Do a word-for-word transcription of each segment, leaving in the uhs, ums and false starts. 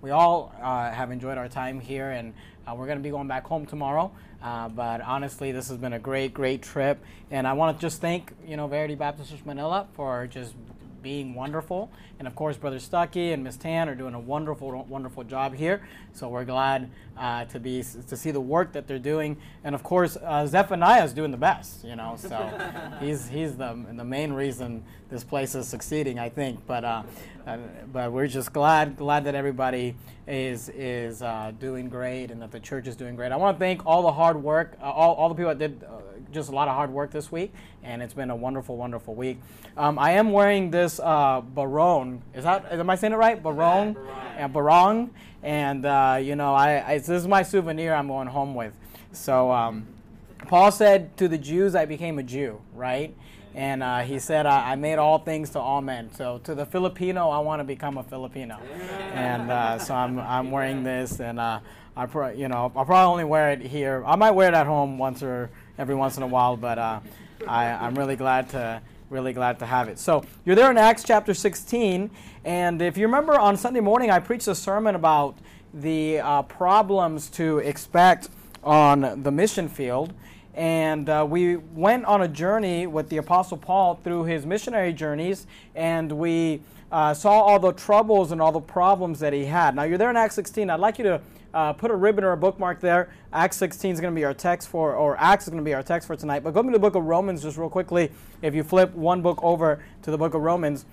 we all uh, have enjoyed our time here, and uh, we're going to be going back home tomorrow. Uh, but honestly, this has been a great, great trip, and I want to just thank, you know, Verity Baptist Church Manila for just being wonderful, and of course, Brother Stuckey and Miss Tan are doing a wonderful, wonderful job here. So we're glad uh, to be to see the work that they're doing, and of course, uh, Zephaniah is doing the best, you know. So he's he's the the main reason this place is succeeding, I think. But uh, uh, but we're just glad glad that everybody is is uh, doing great, and that the church is doing great. I want to thank all the hard work, uh, all all the people that did. Uh, just a lot of hard work this week, and it's been a wonderful, wonderful week. Um, I am wearing this uh, barong. Is that, am I saying it right? Barong? Yeah, barong. And, uh, you know, I, I this is my souvenir I'm going home with. So um, Paul said to the Jews, I became a Jew, right? And uh, he said, I, I made all things to all men. So to the Filipino, I want to become a Filipino. And uh, so I'm I'm wearing this, and uh, I pro- you know I'll probably only wear it here. I might wear it at home once or every once in a while, but uh, I, I'm really glad to really glad to have it. So you're there in Acts chapter sixteen, and if you remember on Sunday morning, I preached a sermon about the uh, problems to expect on the mission field. And uh, we went on a journey with the Apostle Paul through his missionary journeys, and we uh, saw all the troubles and all the problems that he had. Now, you're there in Acts sixteen. I'd like you to uh, put a ribbon or a bookmark there. Acts sixteen is going to be our text for, or Acts is going to be our text for tonight. But go to the book of Romans just real quickly. If you flip one book over to the book of Romans.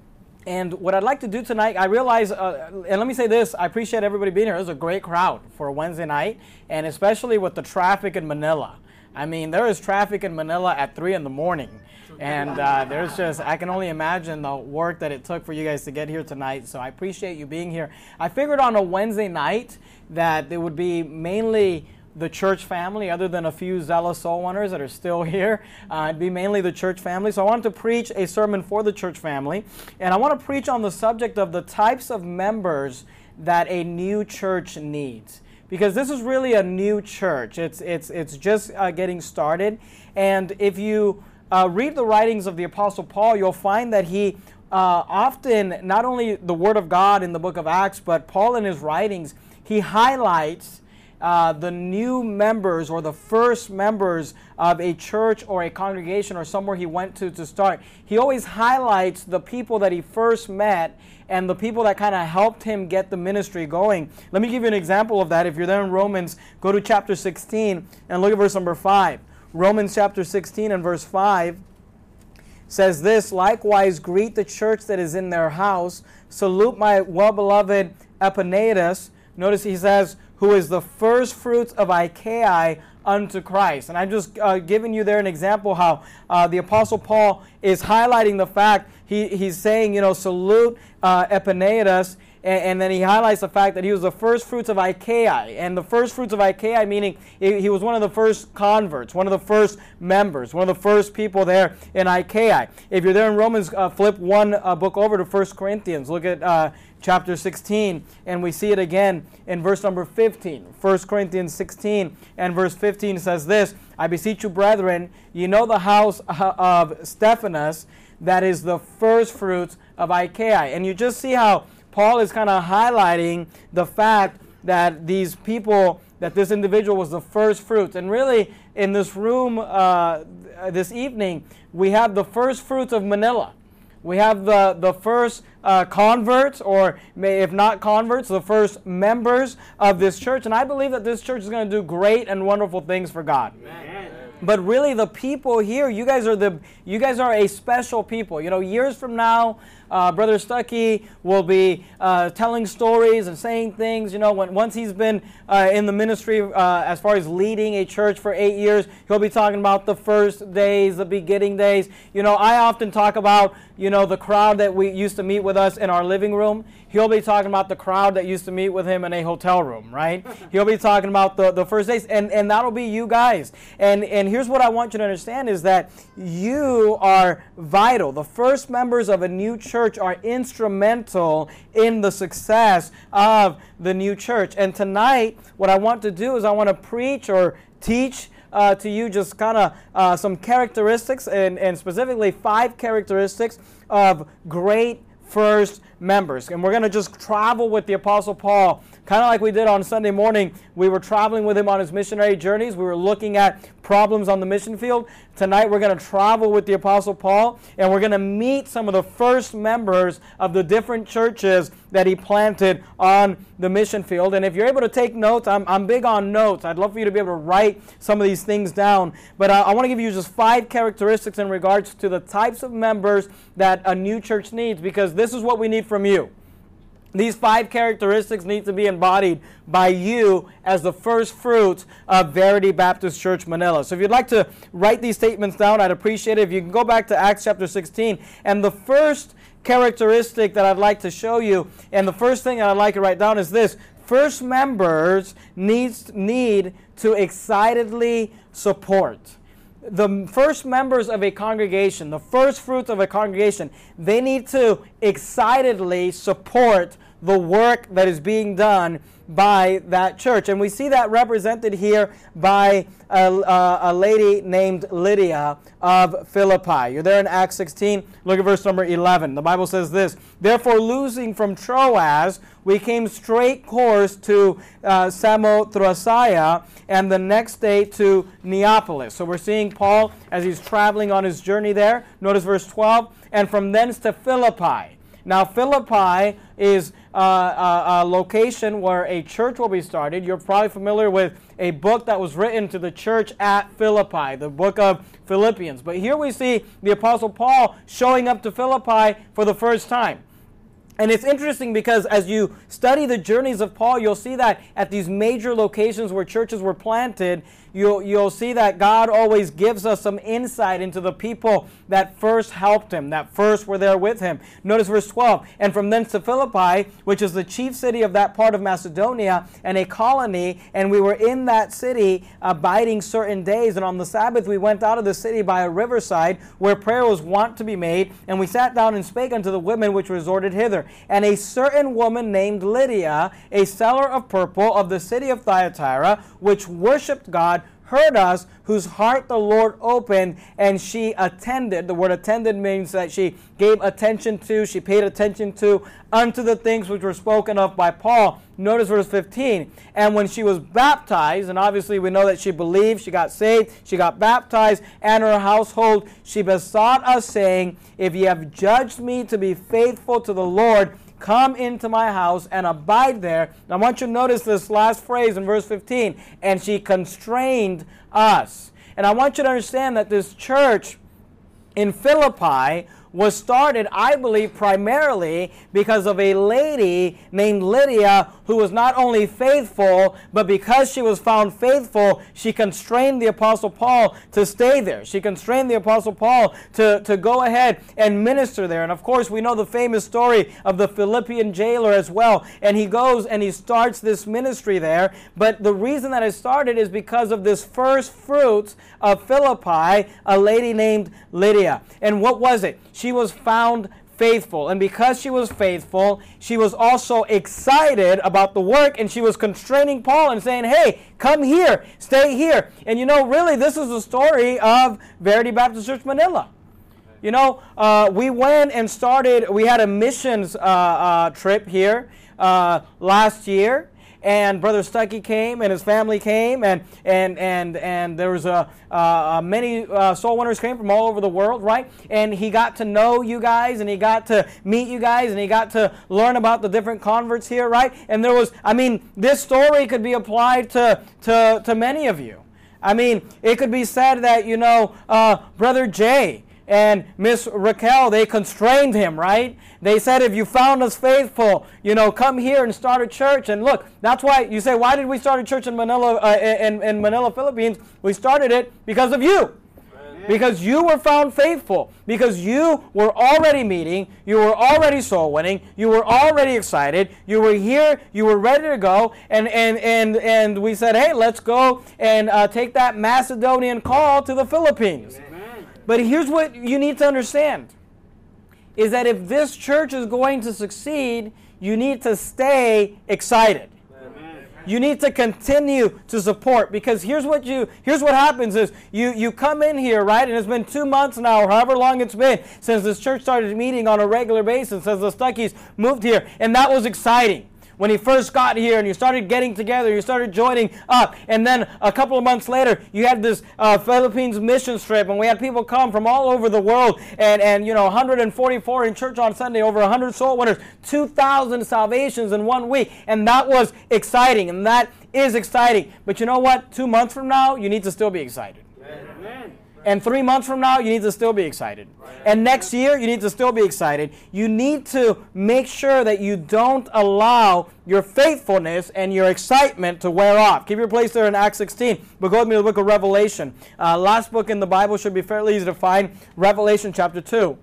And what I'd like to do tonight, I realize, uh, and let me say this, I appreciate everybody being here. It was a great crowd for a Wednesday night, and especially with the traffic in Manila. I mean, there is traffic in Manila at three in the morning, and uh, there's just, I can only imagine the work that it took for you guys to get here tonight, so I appreciate you being here. I figured on a Wednesday night that it would be mainly the church family, other than a few zealous soul winners that are still here. Uh, it'd be mainly the church family, so I wanted to preach a sermon for the church family, and I want to preach on the subject of the types of members that a new church needs. Because this is really a new church. It's it's it's just uh, getting started. And if you uh, read the writings of the Apostle Paul, you'll find that he uh, often, not only the Word of God in the book of Acts, but Paul in his writings, he highlights uh, the new members or the first members of a church or a congregation or somewhere he went to to start. He always highlights the people that he first met and the people that kind of helped him get the ministry going. Let me give you an example of that. If you're there in Romans, go to chapter sixteen and look at verse number five. Romans chapter sixteen and verse five says this, likewise greet the church that is in their house. Salute my well-beloved Epaenetus. Notice he says, who is the first fruits of Achaia unto Christ. And I'm just uh, giving you there an example how uh, the Apostle Paul is highlighting the fact, he, he's saying, you know, salute uh, Epaenetus, and, and then he highlights the fact that he was the first fruits of Achaia. And the first fruits of Achaia, meaning he, he was one of the first converts, one of the first members, one of the first people there in Achaia. If you're there in Romans, uh, flip one uh, book over to First Corinthians. Look at uh, chapter sixteen, and we see it again in verse number fifteen. First Corinthians sixteen and verse fifteen says this, I beseech you, brethren, ye know the house of Stephanas, that is the first fruits of Achaia. And you just see how Paul is kind of highlighting the fact that these people, that this individual was the first fruits. And really, in this room uh, this evening, we have the first fruits of Manila. We have the, the first uh, converts, or may, if not converts, the first members of this church. And I believe that this church is going to do great and wonderful things for God. Amen. But really, the people here, you guys are the you guys are a special people. You know, years from now, uh, Brother Stuckey will be uh, telling stories and saying things. You know, when once he's been uh, in the ministry uh, as far as leading a church for eight years, he'll be talking about the first days, the beginning days. You know, I often talk about you know the crowd that we used to meet with us in our living room. He'll be talking about the crowd that used to meet with him in a hotel room, right? He'll be talking about the, the first days, and, and that'll be you guys. And and here's what I want you to understand is that you are vital. The first members of a new church are instrumental in the success of the new church. And tonight, what I want to do is I want to preach or teach Uh, to you just kind of uh, some characteristics, and, and specifically five characteristics of great first members. And we're going to just travel with the Apostle Paul, kind of like we did on Sunday morning. We were traveling with him on his missionary journeys. We were looking at problems on the mission field. Tonight we're going to travel with the Apostle Paul, and we're going to meet some of the first members of the different churches that he planted on the mission field. And if you're able to take notes, I'm, I'm big on notes. I'd love for you to be able to write some of these things down. But uh, I want to give you just five characteristics in regards to the types of members that a new church needs, because this is what we need from you. These five characteristics need to be embodied by you as the first fruits of Verity Baptist Church Manila. So if you'd like to write these statements down, I'd appreciate it. If you can go back to Acts chapter sixteen. And the first characteristic that I'd like to show you, and the first thing I'd like to write down is this: first members needs, need to excitedly support. The first members of a congregation, the first fruits of a congregation, they need to excitedly support the work that is being done by that church. And we see that represented here by a, a, a lady named Lydia of Philippi. You're there in Acts sixteen. Look at verse number eleven. The Bible says this: "Therefore, losing from Troas, we came straight course to uh, Samothracia, and the next day to Neapolis." So we're seeing Paul as he's traveling on his journey there. Notice verse twelve. "And from thence to Philippi." Now, Philippi is uh, a, a location where a church will be started. You're probably familiar with a book that was written to the church at Philippi, the book of Philippians. But here we see the Apostle Paul showing up to Philippi for the first time. And it's interesting because as you study the journeys of Paul, you'll see that at these major locations where churches were planted, you'll, you'll see that God always gives us some insight into the people that first helped him, that first were there with him. Notice verse twelve, "And from thence to Philippi, which is the chief city of that part of Macedonia, and a colony, and we were in that city abiding certain days. And on the Sabbath we went out of the city by a riverside, where prayer was wont to be made. And we sat down and spake unto the women which resorted hither. And a certain woman named Lydia, a seller of purple of the city of Thyatira, which worshipped God, heard us, whose heart the Lord opened, and she attended." The word attended means that she gave attention to, she paid attention to, unto the things which were spoken of by Paul. Notice verse fifteen. "And when she was baptized," and obviously we know that she believed, she got saved, she got baptized, "and her household, she besought us, saying, If ye have judged me to be faithful to the Lord, come into my house and abide there." Now I want you to notice this last phrase in verse fifteen. "And she constrained us." And I want you to understand that this church in Philippi was started, I believe, primarily because of a lady named Lydia who was not only faithful, but because she was found faithful, she constrained the Apostle Paul to stay there. She constrained the Apostle Paul to, to go ahead and minister there. And of course, we know the famous story of the Philippian jailer as well. And he goes and he starts this ministry there. But the reason that it started is because of this first fruits of Philippi, a lady named Lydia. And what was it? She was found faithful. And because she was faithful, she was also excited about the work, and she was constraining Paul and saying, "Hey, come here, stay here." And you know, really, this is the story of Verity Baptist Church Manila. You know, uh, we went and started, we had a missions uh, uh, trip here uh, last year. And Brother Stuckey came, and his family came, and and and and there was a uh, many uh, soul winners came from all over the world, right? And he got to know you guys, and he got to meet you guys, and he got to learn about the different converts here, right? And there was, I mean, this story could be applied to to to many of you. I mean, it could be said that, you know, uh, Brother Jay and Miss Raquel, they constrained him, right? They said, "If you found us faithful, you know, come here and start a church." And look, that's why you say, why did we start a church in Manila, uh, in, in Manila, Philippines? We started it because of you. Amen. Because you were found faithful. Because you were already meeting. You were already soul winning. You were already excited. You were here. You were ready to go. And and and, and we said, hey, let's go and uh, take that Macedonian call to the Philippines. Amen. But here's what you need to understand, is that if this church is going to succeed, you need to stay excited. Amen. You need to continue to support, because here's what you here's what happens is you you come in here, right? And it's been two months now, or however long it's been since this church started meeting on a regular basis, since the Stuckeys moved here, and that was exciting. When he first got here and you started getting together, you started joining up, and then a couple of months later, you had this uh, Philippines mission trip, and we had people come from all over the world, and, and you know, one hundred forty-four in church on Sunday, over one hundred soul winners, two thousand salvations in one week, and that was exciting, and that is exciting. But you know what? Two months from now, you need to still be excited. Amen. And three months from now, you need to still be excited. And next year, you need to still be excited. You need to make sure that you don't allow your faithfulness and your excitement to wear off. Keep your place there in Acts sixteen, but go with me to the book of Revelation. Uh, last book in the Bible, should be fairly easy to find, Revelation chapter two.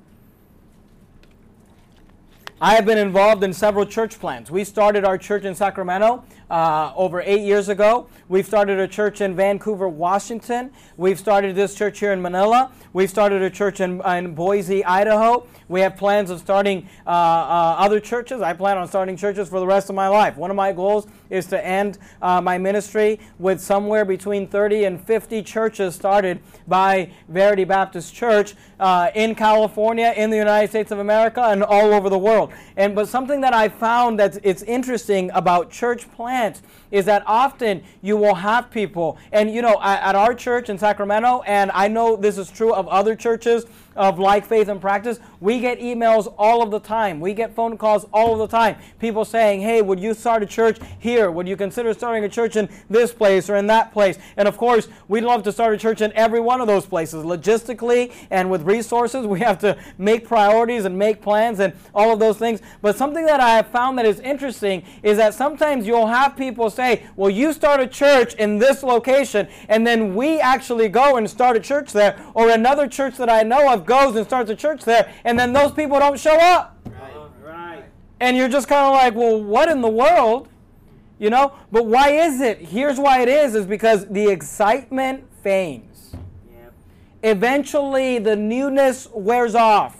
I have been involved in several church plants. We started our church in Sacramento uh, over eight years ago. We've started a church in Vancouver, Washington. We've started this church here in Manila. We've started a church in, in Boise, Idaho. We have plans of starting uh, uh, other churches. I plan on starting churches for the rest of my life. One of my goals is to end uh, my ministry with somewhere between thirty and fifty churches started by Verity Baptist Church uh, in California, in the United States of America, and all over the world. And but something that I found that it's interesting about church plants is that often you will have people, and you know, at, at our church in Sacramento, and I know this is true of other churches of like faith and practice, we get emails all of the time. We get phone calls all of the time. People saying, hey, would you start a church here? Would you consider starting a church in this place or in that place? And of course, we'd love to start a church in every one of those places. Logistically and with resources, we have to make priorities and make plans and all of those things. But something that I have found that is interesting is that sometimes you'll have people say, well, you start a church in this location, and then we actually go and start a church there, or another church that I know of goes and starts a church there, and then those people don't show up. Right. Right. And you're just kind of like, well, what in the world? You know? But why is it? Here's why it is, is because the excitement fades. Yep. Eventually, the newness wears off.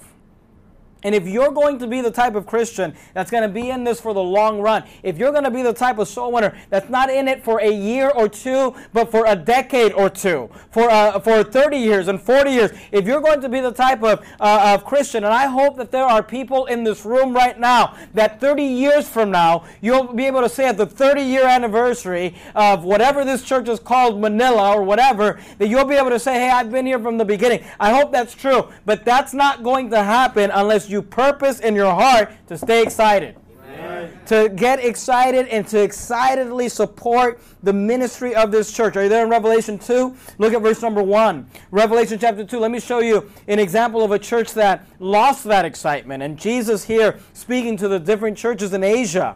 And if you're going to be the type of Christian that's going to be in this for the long run, if you're going to be the type of soul winner that's not in it for a year or two, but for a decade or two, for uh, for thirty years and forty years, if you're going to be the type of, uh, of Christian, and I hope that there are people in this room right now that thirty years from now, you'll be able to say at the thirty-year anniversary of whatever this church is called, Manila or whatever, that you'll be able to say, hey, I've been here from the beginning. I hope that's true, but that's not going to happen unless you purpose in your heart to stay excited. Amen. To get excited and to excitedly support the ministry of this church. Are you there in Revelation two? Look at verse number one. Revelation chapter two. Let me show you an example of a church that lost that excitement. And Jesus here speaking to the different churches in Asia.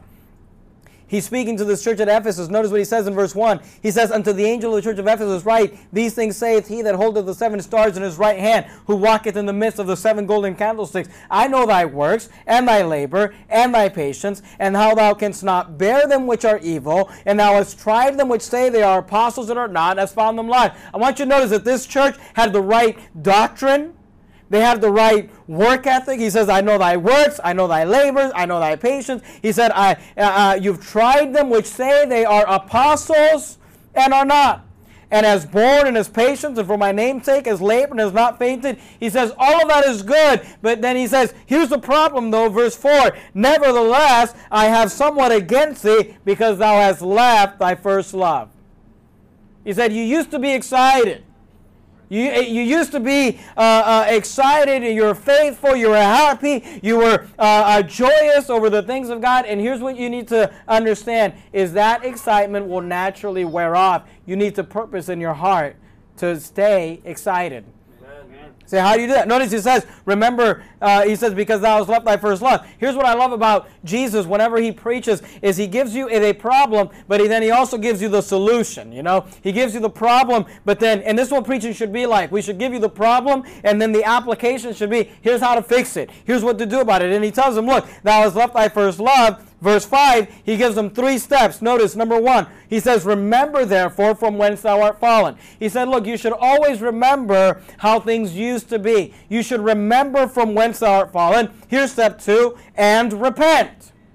He's speaking to this church at Ephesus. Notice what he says in verse one. He says, unto the angel of the church of Ephesus write, these things saith he that holdeth the seven stars in his right hand, who walketh in the midst of the seven golden candlesticks. I know thy works, and thy labor, and thy patience, and how thou canst not bear them which are evil, and thou hast tried them which say they are apostles and are not, and hast found them lying. I want you to notice that this church had the right doctrine. They have the right work ethic. He says, I know thy works, I know thy labors, I know thy patience. He said, I, uh, uh, you've tried them which say they are apostles and are not. And has borne and has patience, and for my name's sake has labored and has not fainted. He says, all of that is good. But then he says, here's the problem though, verse four. Nevertheless, I have somewhat against thee, because thou hast left thy first love. He said, you used to be excited. You, you used to be uh, uh, excited, you were faithful, you were happy, you were uh, uh, joyous over the things of God. And here's what you need to understand, is that excitement will naturally wear off. You need to purpose in your heart to stay excited. Say, how do you do that? Notice he says, remember, uh, he says, because thou hast left thy first love. Here's what I love about Jesus whenever he preaches, is he gives you a problem, but he, then he also gives you the solution, you know? He gives you the problem, but then, and this is what preaching should be like. We should give you the problem, and then the application should be, here's how to fix it. Here's what to do about it. And he tells them, look, thou hast left thy first love. Verse five, he gives them three steps. Notice, number one, he says, remember therefore from whence thou art fallen. He said, look, you should always remember how things used to be. You should remember from whence thou art fallen. Here's step two, and repent.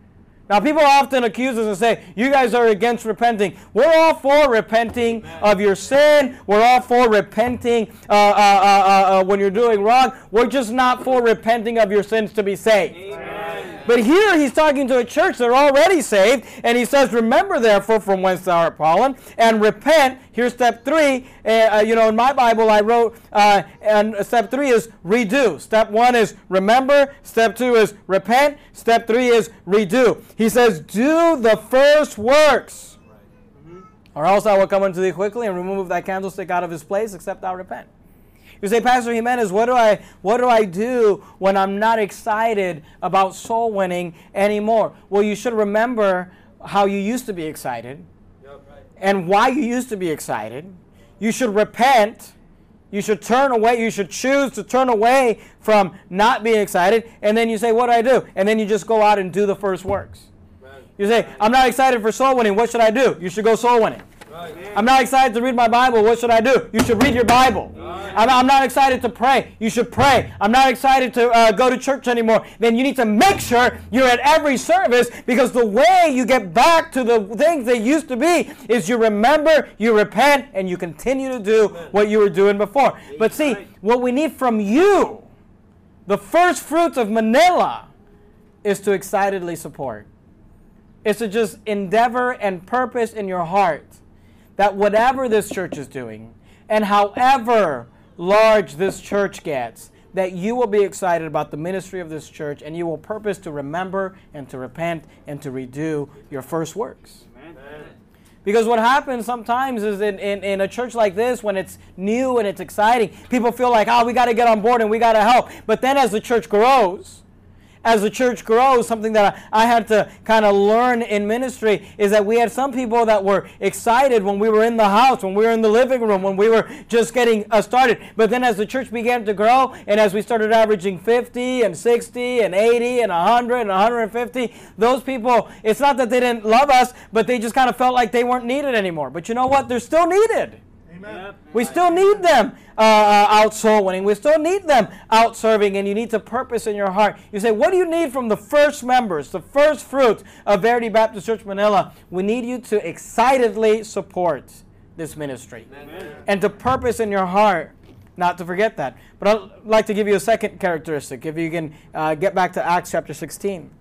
Now, people often accuse us and say, you guys are against repenting. We're all for repenting Amen. Of your sin. We're all for repenting uh, uh, uh, uh, when you're doing wrong. We're just not for repenting of your sins to be saved. Amen. But here he's talking to a church that are already saved, and he says, remember therefore from whence thou art fallen, and repent. Here's step three. Uh, you know, in my Bible I wrote, uh, and step three is redo. Step one is remember. Step two is repent. Step three is redo. He says, do the first works, right. mm-hmm. or else I will come unto thee quickly and remove that candlestick out of his place, except thou repent. You say, Pastor Jimenez, what do I what do I do when I'm not excited about soul winning anymore? Well, you should remember how you used to be excited yep, right. and why you used to be excited. You should repent. You should turn away. You should choose to turn away from not being excited. And then you say, what do I do? And then you just go out and do the first works. Right. You say, I'm not excited for soul winning. What should I do? You should go soul winning. Right. I'm not excited to read my Bible. What should I do? You should read your Bible. Right. I'm, I'm not excited to pray. You should pray. I'm not excited to uh, go to church anymore. Then you need to make sure you're at every service, because the way you get back to the things they used to be is you remember, you repent, and you continue to do what you were doing before. But see, what we need from you, the first fruits of Manila, is to excitedly support. It's to just endeavor and purpose in your heart that whatever this church is doing, and however large this church gets, that you will be excited about the ministry of this church, and you will purpose to remember and to repent and to redo your first works. Amen. Because what happens sometimes is in, in, in a church like this, when it's new and it's exciting, people feel like, oh, we got to get on board and we got to help. But then as the church grows, As the church grows, something that I had to kind of learn in ministry is that we had some people that were excited when we were in the house, when we were in the living room, when we were just getting uh, started. But then as the church began to grow, and as we started averaging fifty and sixty and eighty and one hundred and one hundred fifty, those people, it's not that they didn't love us, but they just kind of felt like they weren't needed anymore. But you know what? They're still needed. Amen. We still need them uh, uh, out soul winning. We still need them out serving, and you need to purpose in your heart. You say, what do you need from the first members, the first fruit of Verity Baptist Church Manila? We need you to excitedly support this ministry. Amen. And to purpose in your heart, not to forget that. But I'd like to give you a second characteristic, if you can uh, get back to Acts chapter sixteen.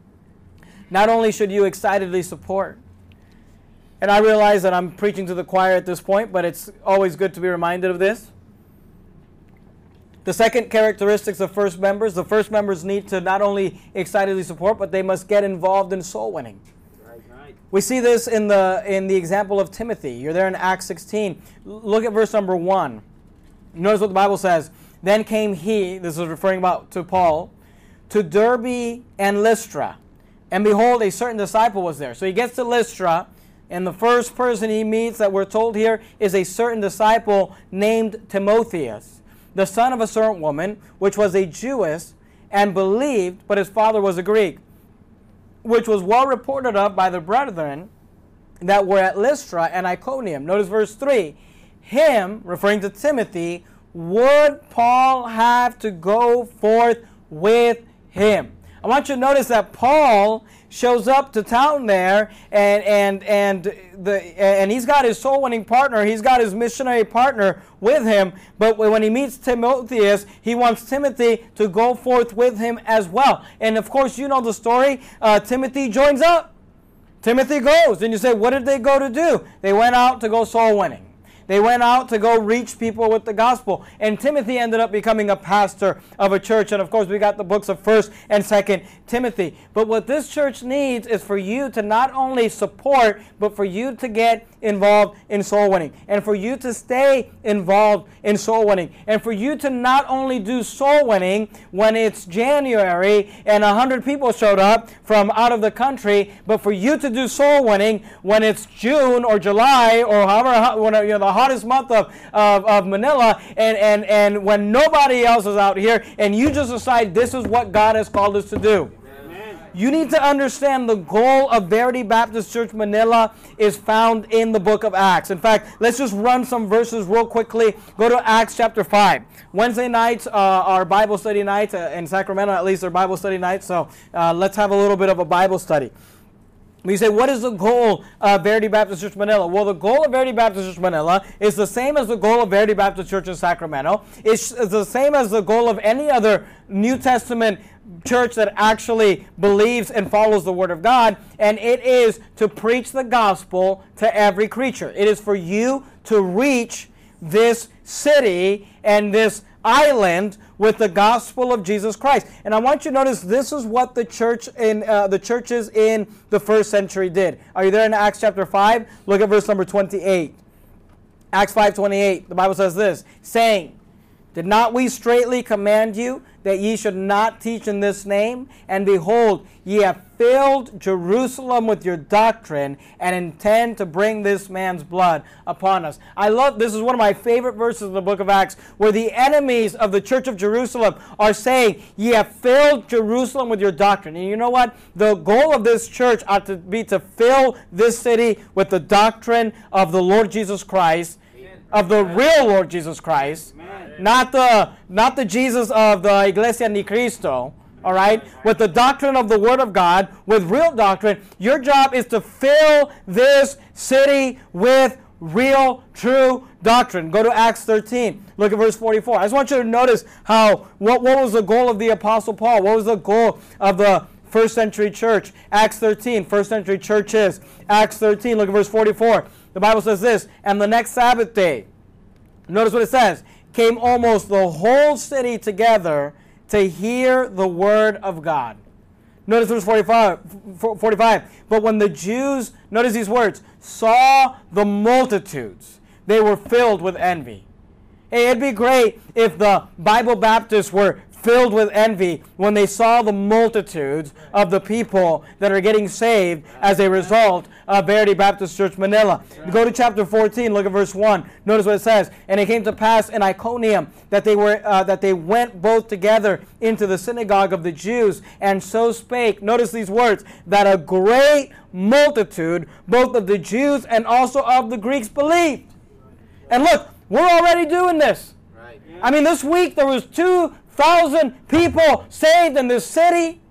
Not only should you excitedly support, and I realize that I'm preaching to the choir at this point, but it's always good to be reminded of this. The second characteristics of first members, the first members need to not only excitedly support, but they must get involved in soul winning. Right, right. We see this in the in the example of Timothy. You're there in Acts sixteen. Look at verse number one. Notice what the Bible says. Then came he, this is referring about to Paul, to Derbe and Lystra. And behold, a certain disciple was there. So he gets to Lystra, and the first person he meets that we're told here is a certain disciple named Timotheus, the son of a certain woman, which was a Jewess, and believed, but his father was a Greek, which was well reported of by the brethren that were at Lystra and Iconium. Notice verse three. Him, referring to Timothy, would Paul have to go forth with him. I want you to notice that Paul shows up to town there, and and and the and he's got his soul winning partner, he's got his missionary partner with him. But when he meets Timotheus, he wants Timothy to go forth with him as well. And of course, you know the story. Uh, Timothy joins up. Timothy goes, and you say, what did they go to do? They went out to go soul winning. They went out to go reach people with the gospel. And Timothy ended up becoming a pastor of a church. And of course, we got the books of First and Second Timothy. But what this church needs is for you to not only support, but for you to get involved in soul winning. And for you to stay involved in soul winning. And for you to not only do soul winning when it's January and one hundred people showed up from out of the country, but for you to do soul winning when it's June or July or however, when, you know, the hottest month of, of, of Manila, and, and, and when nobody else is out here, and you just decide this is what God has called us to do. Amen. You need to understand the goal of Verity Baptist Church Manila is found in the book of Acts. In fact, let's just run some verses real quickly. Go to Acts chapter five. Wednesday nights uh, are Bible study nights. Uh, in Sacramento, at least, are Bible study nights. So uh, let's have a little bit of a Bible study. We say, what is the goal of Verity Baptist Church Manila? Well, the goal of Verity Baptist Church Manila is the same as the goal of Verity Baptist Church in Sacramento. It's the same as the goal of any other New Testament church that actually believes and follows the Word of God, and it is to preach the gospel to every creature. It is for you to reach this city and this island with the gospel of Jesus Christ. And I want you to notice this is what the church in uh, the churches in the first century did. Are you there in Acts chapter five? Look at verse number twenty-eight. Acts five twenty-eight. The Bible says this, saying, did not we straitly command you that ye should not teach in this name? And behold, ye have filled Jerusalem with your doctrine, and intend to bring this man's blood upon us. I love, this is one of my favorite verses in the book of Acts, where the enemies of the church of Jerusalem are saying, ye have filled Jerusalem with your doctrine. And you know what? The goal of this church ought to be to fill this city with the doctrine of the Lord Jesus Christ, of the real Lord Jesus Christ, Amen. not the not the Jesus of the Iglesia Ni Cristo, all right? With the doctrine of the Word of God, with real doctrine. Your job is to fill this city with real, true doctrine. Go to Acts thirteen. Look at verse forty-four. I just want you to notice how, what, what was the goal of the Apostle Paul? What was the goal of the first century church? Acts thirteen, first century churches. Acts thirteen, look at verse forty-four. The Bible says this, and the next Sabbath day, notice what it says, came almost the whole city together to hear the word of God. Notice verse forty-five, forty-five. But when the Jews, notice these words, saw the multitudes, they were filled with envy. Hey, it'd be great if the Bible Baptists were filled with envy when they saw the multitudes of the people that are getting saved as a result of Verity Baptist Church Manila. Right. Go to chapter fourteen, look at verse one. Notice what it says. And it came to pass in Iconium that they were uh, that they went both together into the synagogue of the Jews, and so spake, notice these words, that a great multitude, both of the Jews and also of the Greeks, believed. And look, we're already doing this. Right. I mean, this week there was two thousand people saved in this city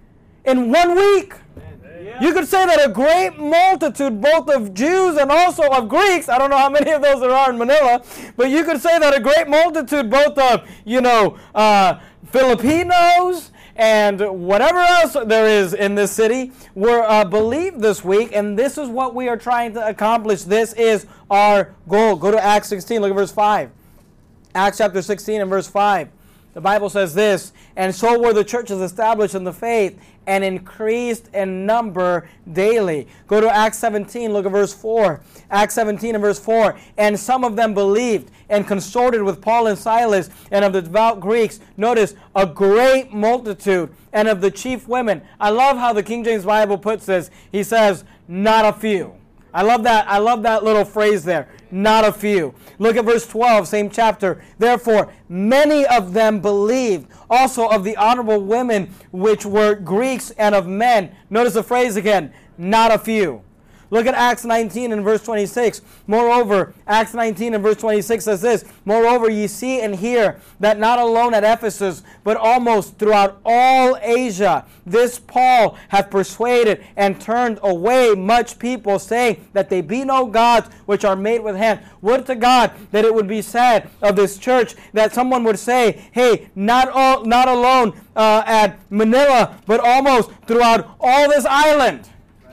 in one week. Yeah. You could say that a great multitude, both of Jews and also of Greeks, I don't know how many of those there are in Manila, but you could say that a great multitude, both of, you know, uh, Filipinos and whatever else there is in this city, were uh, believed this week, and this is what we are trying to accomplish. This is our goal. Go to Acts sixteen, look at verse five. Acts chapter sixteen and verse five. The Bible says this, and so were the churches established in the faith and increased in number daily. Go to Acts seventeen, look at verse four. Acts seventeen and verse four. And some of them believed and consorted with Paul and Silas, and of the devout Greeks, notice, a great multitude, and of the chief women. I love how the King James Bible puts this. He says, not a few. I love that. I love that little phrase there. Not a few. Look at verse twelve, same chapter. Therefore, many of them believed, also of the honorable women, which were Greeks and of men. Notice the phrase again, not a few. Look at Acts nineteen and verse twenty-six. Moreover, Acts nineteen and verse twenty-six says this, moreover, ye see and hear that not alone at Ephesus, but almost throughout all Asia, this Paul hath persuaded and turned away much people, saying that they be no gods which are made with hands. Would to God that it would be said of this church that someone would say, hey, not all, not alone uh, at Manila, but almost throughout all this island.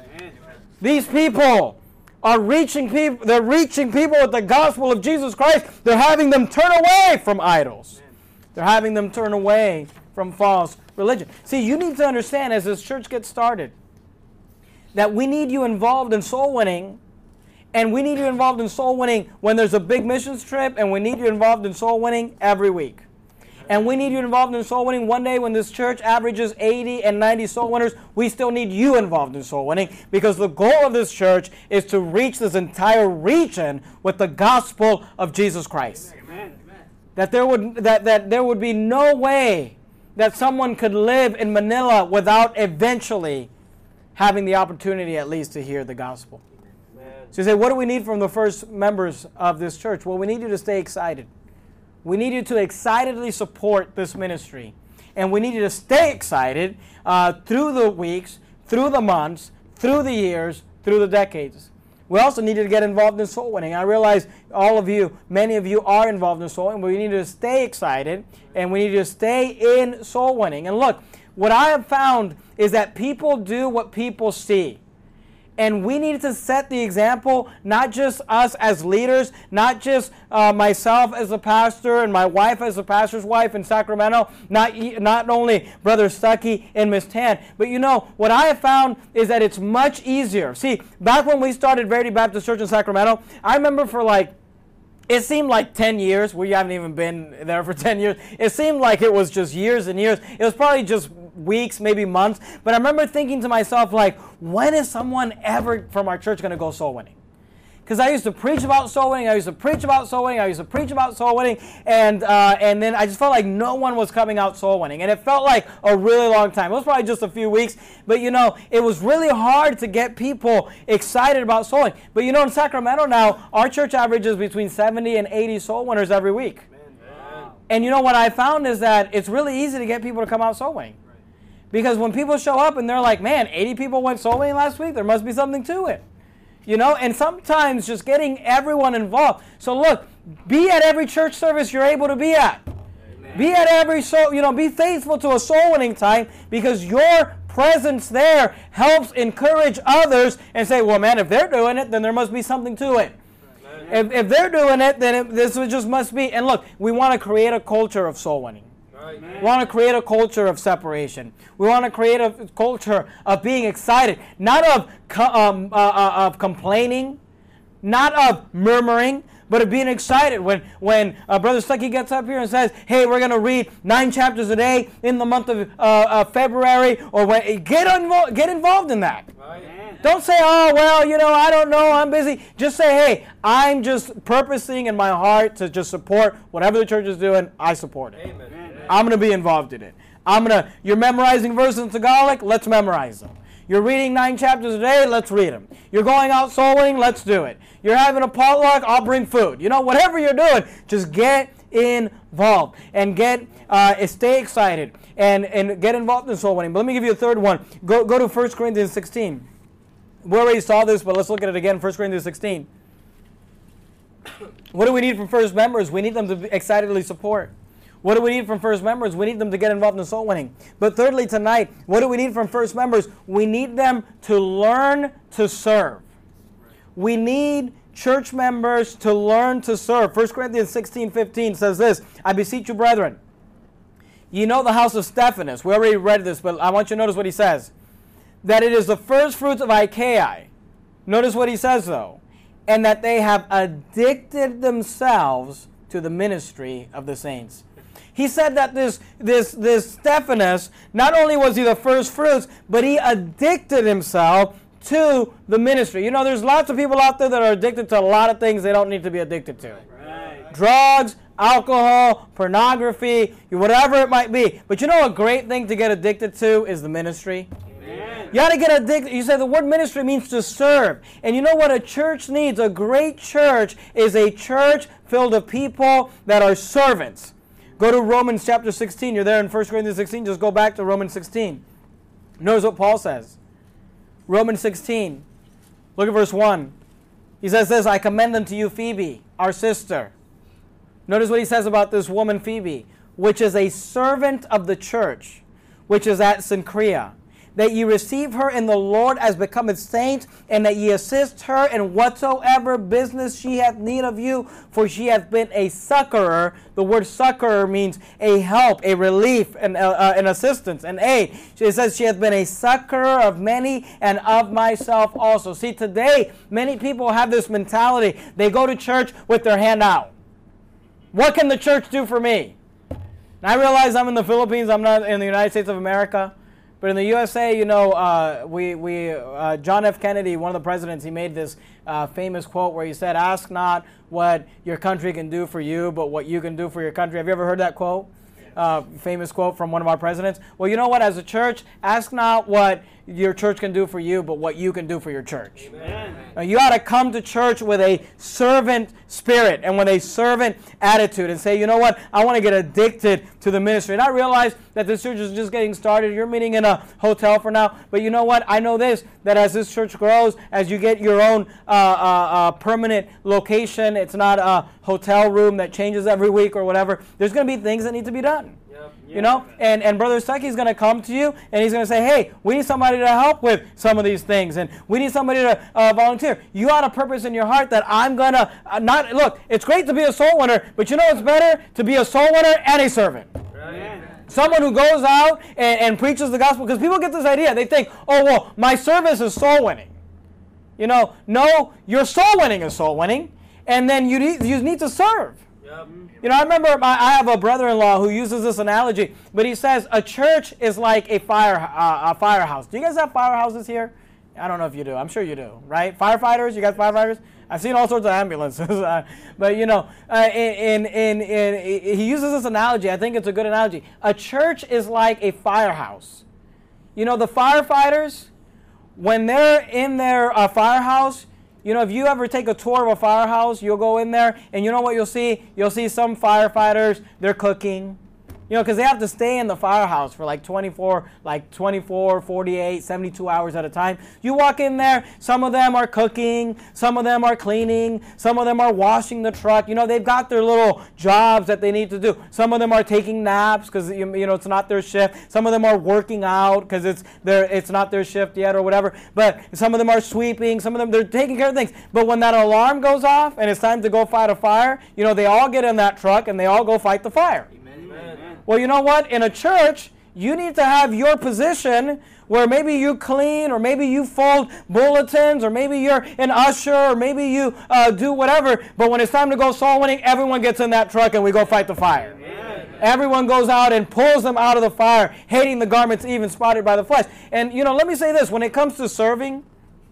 These people are reaching people, they're reaching people with the gospel of Jesus Christ. They're having them turn away from idols. They're having them turn away from false religion. See, you need to understand as this church gets started that we need you involved in soul winning, and we need you involved in soul winning when there's a big missions trip, and we need you involved in soul winning every week. And we need you involved in soul winning. One day when this church averages eighty and ninety soul winners, we still need you involved in soul winning, because the goal of this church is to reach this entire region with the gospel of Jesus Christ. Amen. That there would that, that there would be no way that someone could live in Manila without eventually having the opportunity at least to hear the gospel. Amen. So you say, what do we need from the first members of this church? Well, we need you to stay excited. We need you to excitedly support this ministry. And we need you to stay excited uh, through the weeks, through the months, through the years, through the decades. We also needed to get involved in soul winning. I realize all of you, many of you are involved in soul winning, but we need to stay excited and we need to stay in soul winning. And look, what I have found is that people do what people see. And we need to set the example, not just us as leaders, not just uh, myself as a pastor and my wife as a pastor's wife in Sacramento, not, not only Brother Stuckey and Miss Tan, but you know, what I have found is that it's much easier. See, back when we started Verity Baptist Church in Sacramento, I remember for like, it seemed like ten years. We haven't even been there for ten years. It seemed like it was just years and years. It was probably just weeks, maybe months. But I remember thinking to myself, like, when is someone ever from our church going to go soul winning? Because I used to preach about soul winning. I used to preach about soul winning. I used to preach about soul winning. And uh, and then I just felt like no one was coming out soul winning. And it felt like a really long time. It was probably just a few weeks. But, you know, it was really hard to get people excited about soul winning. But, you know, in Sacramento now, our church averages between seventy and eighty soul winners every week. Wow. And, you know, what I found is that it's really easy to get people to come out soul winning. Because when people show up and they're like, man, eighty people went soul winning last week, there must be something to it. You know, and sometimes just getting everyone involved. So look, be at every church service you're able to be at. Amen. Be at every soul, you know, be faithful to a soul winning time, because your presence there helps encourage others and say, well, man, if they're doing it, then there must be something to it. If, if they're doing it, then it, this just must be. And look, we want to create a culture of soul winning. Amen. We want to create a culture of separation. We want to create a culture of being excited, not of co- um, uh, uh, of complaining, not of murmuring, but of being excited. When when uh, Brother Stuckey gets up here and says, "Hey, we're going to read nine chapters a day in the month of uh, uh, February," or when, get invo- get involved in that. Right. Don't say, "Oh, well, you know, I don't know, I'm busy." Just say, "Hey, I'm just purposing in my heart to just support whatever the church is doing. I support it." Amen. I'm going to be involved in it. I'm going to, you're memorizing verses in Tagalog, let's memorize them. You're reading nine chapters a day, let's read them. You're going out soul winning, let's do it. You're having a potluck, I'll bring food. You know, whatever you're doing, just get involved and get, uh, stay excited and, and get involved in soul winning. But let me give you a third one. Go, go to First Corinthians sixteen. We already saw this, but let's look at it again. First Corinthians sixteen. What do we need from first members? We need them to excitedly support. What do we need from first members? We need them to get involved in soul winning. But thirdly, tonight, what do we need from first members? We need them to learn to serve. We need church members to learn to serve. First Corinthians sixteen fifteen says this, "I beseech you, brethren, ye know the house of Stephanas." We already read this, but I want you to notice what he says. "That it is the first fruits of Achaia." Notice what he says, though. "And that they have addicted themselves to the ministry of the saints." He said that this this this Stephanas, not only was he the first fruits, but he addicted himself to the ministry. You know, there's lots of people out there that are addicted to a lot of things they don't need to be addicted to. Right. Drugs, alcohol, pornography, whatever it might be. But you know a great thing to get addicted to is the ministry. Amen. You got to get addicted. You say the word ministry means to serve. And you know what a church needs? A great church is a church filled with people that are servants. Go to Romans chapter sixteen. You're there in First Corinthians sixteen. Just go back to Romans sixteen. Notice what Paul says. Romans sixteen. Look at verse one. He says this, "I commend unto you Phoebe, our sister." Notice what he says about this woman Phoebe, "which is a servant of the church, which is at Cenchrea, that ye receive her in the Lord as becometh saints, and that ye assist her in whatsoever business she hath need of you, for she hath been a succorer." The word succorer means a help, a relief, an, uh, an assistance, an aid. It says she hath been a succorer of many and of myself also. See, today, many people have this mentality. They go to church with their hand out. What can the church do for me? And I realize I'm in the Philippines. I'm not in the United States of America. But in the U S A, you know, uh, we, we uh, John F. Kennedy, one of the presidents, he made this uh, famous quote where he said, "Ask not what your country can do for you, but what you can do for your country." Have you ever heard that quote? Uh, famous quote from one of our presidents. Well, you know what? As a church, ask not what your church can do for you, but what you can do for your church. Amen. Now, you ought to come to church with a servant spirit and with a servant attitude and say, you know what, I want to get addicted to the ministry. And I realize that this church is just getting started. You're meeting in a hotel for now. But you know what? I know this, that as this church grows, as you get your own uh, uh, uh, permanent location, it's not a hotel room that changes every week or whatever. There's going to be things that need to be done. You know, and, and Brother Stuckey is going to come to you, and he's going to say, hey, we need somebody to help with some of these things, and we need somebody to uh, volunteer. You ought to purpose in your heart that I'm going to uh, not, look, it's great to be a soul winner, but you know what's better? To be a soul winner and a servant. Right. Someone who goes out and, and preaches the gospel, because people get this idea. They think, oh, well, my service is soul winning. You know, no, your soul winning is soul winning, and then you need, you need to serve. Yep. You know, I remember my, I have a brother-in-law who uses this analogy, but he says a church is like a fire uh, a firehouse. Do you guys have firehouses here? I don't know if you do. I'm sure you do, right? Firefighters? You guys firefighters? I've seen all sorts of ambulances. uh, but, you know, uh, in, in, in, in, he uses this analogy. I think it's a good analogy. A church is like a firehouse. You know, the firefighters, when they're in their uh, firehouse, you know, if you ever take a tour of a firehouse, you'll go in there, and you know what you'll see? You'll see some firefighters, they're cooking. You know, because they have to stay in the firehouse for like twenty-four, like twenty-four, forty-eight, seventy-two hours at a time. You walk in there, some of them are cooking, some of them are cleaning, some of them are washing the truck. You know, they've got their little jobs that they need to do. Some of them are taking naps because, you, you know, it's not their shift. Some of them are working out because it's their, it's not their shift yet or whatever. But some of them are sweeping. Some of them, they're taking care of things. But when that alarm goes off and it's time to go fight a fire, you know, they all get in that truck and they all go fight the fire. Well, you know what? In a church, you need to have your position where maybe you clean, or maybe you fold bulletins, or maybe you're an usher, or maybe you uh, do whatever. But when it's time to go soul winning, everyone gets in that truck and we go fight the fire. Amen. Everyone goes out and pulls them out of the fire, hating the garments even spotted by the flesh. And, you know, let me say this. When it comes to serving,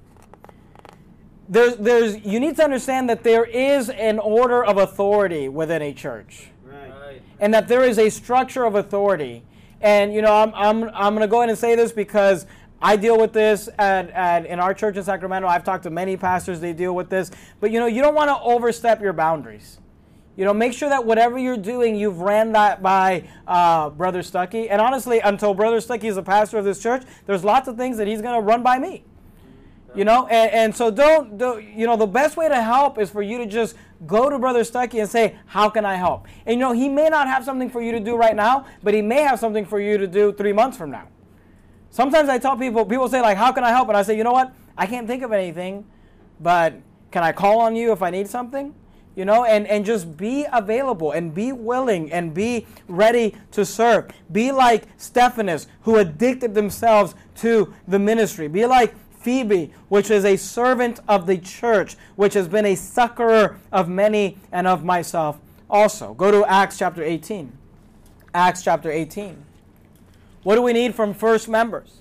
there's, there's, you need to understand that there is an order of authority within a church. And that there is a structure of authority. And, you know, I'm I'm I'm going to go ahead and say this because I deal with this at, at in our church in Sacramento. I've talked to many pastors, they deal with this. But, you know, you don't want to overstep your boundaries. You know, make sure that whatever you're doing, you've ran that by uh, Brother Stuckey. And honestly, until Brother Stuckey is a pastor of this church, there's lots of things that he's going to run by me. You know, and, and so don't, don't, you know, the best way to help is for you to just go to Brother Stuckey and say, how can I help? And, you know, he may not have something for you to do right now, but he may have something for you to do three months from now. Sometimes I tell people, people say, like, how can I help? And I say, you know what? I can't think of anything, but can I call on you if I need something? You know, and, and just be available and be willing and be ready to serve. Be like Stephanas, who addicted themselves to the ministry. Be like Phoebe, which is a servant of the church, which has been a succorer of many and of myself also. Go to Acts chapter eighteen. Acts chapter eighteen. What do we need from first members?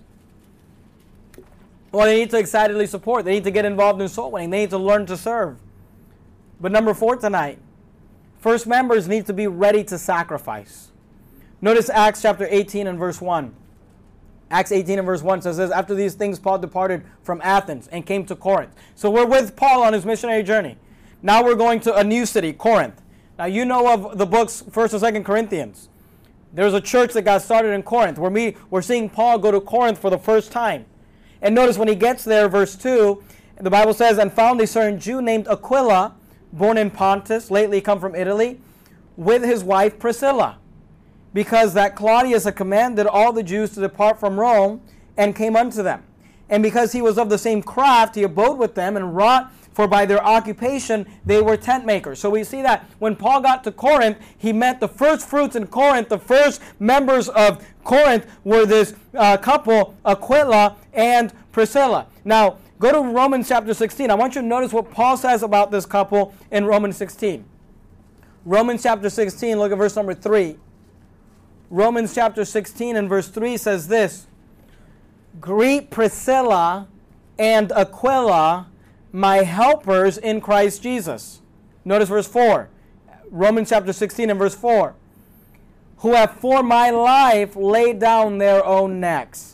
Well, they need to excitedly support. They need to get involved in soul winning. They need to learn to serve. But number four tonight, first members need to be ready to sacrifice. Notice Acts chapter eighteen and verse one. Acts eighteen and verse one says this, after these things Paul departed from Athens and came to Corinth. So we're with Paul on his missionary journey. Now we're going to a new city, Corinth. Now you know of the books First and Second Corinthians. There's a church that got started in Corinth. We're, me, we're seeing Paul go to Corinth for the first time. And notice when he gets there, verse two, the Bible says, and found a certain Jew named Aquila, born in Pontus, lately come from Italy, with his wife Priscilla, because that Claudius had commanded all the Jews to depart from Rome, and came unto them. And because he was of the same craft, he abode with them and wrought, for by their occupation they were tent makers. So we see that when Paul got to Corinth, he met the first fruits in Corinth. The first members of Corinth were this uh, couple, Aquila and Priscilla. Now, go to Romans chapter sixteen. I want you to notice what Paul says about this couple in Romans sixteen. Romans chapter sixteen, look at verse number three. Romans chapter sixteen and verse three says this, greet Priscilla and Aquila, my helpers in Christ Jesus. Notice verse four. Romans chapter sixteen and verse four. Who have for my life laid down their own necks.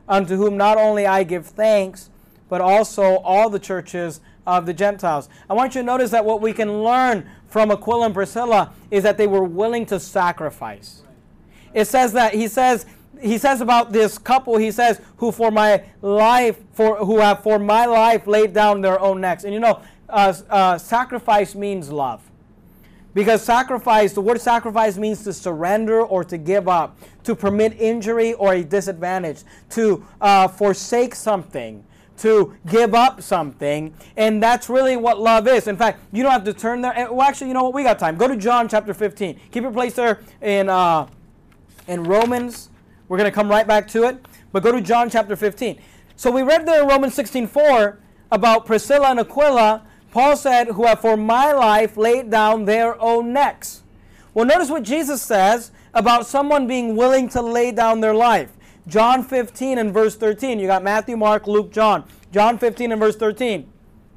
unto whom not only I give thanks, but also all the churches of the Gentiles. I want you to notice that what we can learn from Aquila and Priscilla is that they were willing to sacrifice. It says that, he says, he says about this couple, he says, who for my life, for who have for my life laid down their own necks. And you know, uh, uh, sacrifice means love. Because sacrifice, the word sacrifice means to surrender or to give up, to permit injury or a disadvantage, to uh, forsake something, to give up something, and that's really what love is. In fact, you don't have to turn there. Well, actually, you know what? We got time. Go to John chapter fifteen. Keep your place there in uh, in Romans. We're going to come right back to it, but go to John chapter fifteen. So we read there in Romans sixteen four about Priscilla and Aquila. Paul said, who have for my life laid down their own necks. Well, notice what Jesus says about someone being willing to lay down their life. John fifteen and verse thirteen. You got Matthew, Mark, Luke, John. John fifteen and verse thirteen.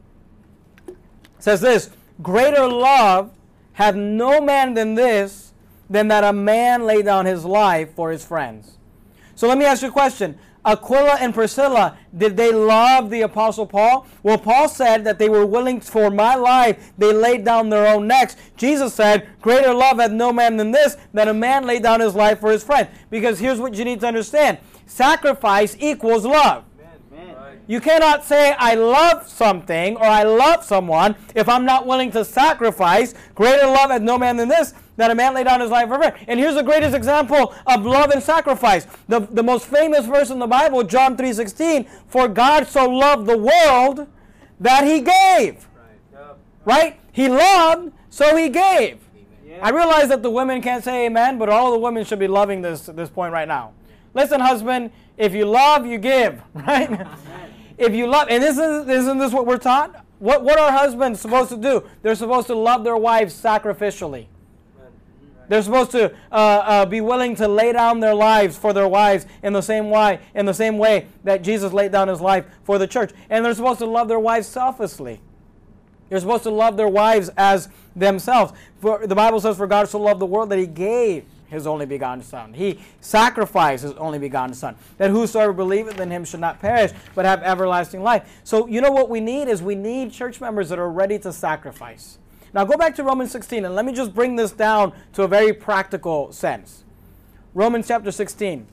It says this, greater love hath no man than this, than that a man lay down his life for his friends. So let me ask you a question. Aquila and Priscilla, did they love the Apostle Paul? Well, Paul said that they were willing for my life, they laid down their own necks. Jesus said, greater love hath no man than this, that a man lay down his life for his friend. Because here's what you need to understand. Sacrifice equals love. Amen. You cannot say I love something or I love someone if I'm not willing to sacrifice. Greater love hath no man than this, that a man lay down his life for a friend. And here's the greatest example of love and sacrifice. The, the most famous verse in the Bible, John three sixteen, for God so loved the world that he gave. Right? right? He loved, so he gave. Yeah. I realize that the women can't say amen, but all the women should be loving this, this point right now. Listen, husband, if you love, you give, right? If you love, and isn't, isn't this what we're taught? What, what are husbands supposed to do? They're supposed to love their wives sacrificially. They're supposed to uh, uh, be willing to lay down their lives for their wives in the same way, in the same way that Jesus laid down his life for the church. And they're supposed to love their wives selflessly. They're supposed to love their wives as themselves. For the Bible says, for God so loved the world that he gave his only begotten Son. He sacrificed his only begotten Son, that whosoever believeth in him should not perish, but have everlasting life. So you know what we need is we need church members that are ready to sacrifice. Now go back to Romans sixteen, and let me just bring this down to a very practical sense. Romans chapter sixteen.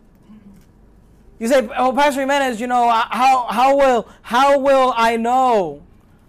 You say, oh, Pastor Jimenez, you know, how, how, will, how will I know